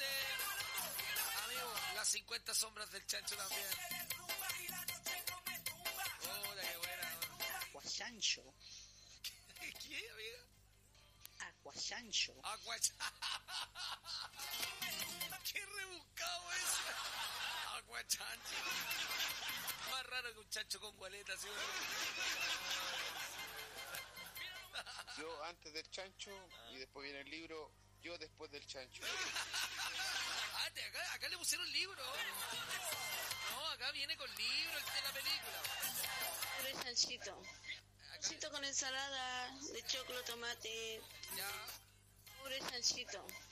dice, amigo, las 50 sombras del chancho también. Hola, qué buena. Aguachancho. ¿Qué, amiga? Aguachancho. Qué rebuscado eso. Aguachancho. Más raro que un chancho con gualeta, ¿sí? Yo antes del chancho y después viene el libro, yo después del chancho. Acá le pusieron libro. No, acá viene con libro el de la película. Pobre chanchito. Chanchito con ensalada de choclo, tomate. Ya. Pobre chanchito.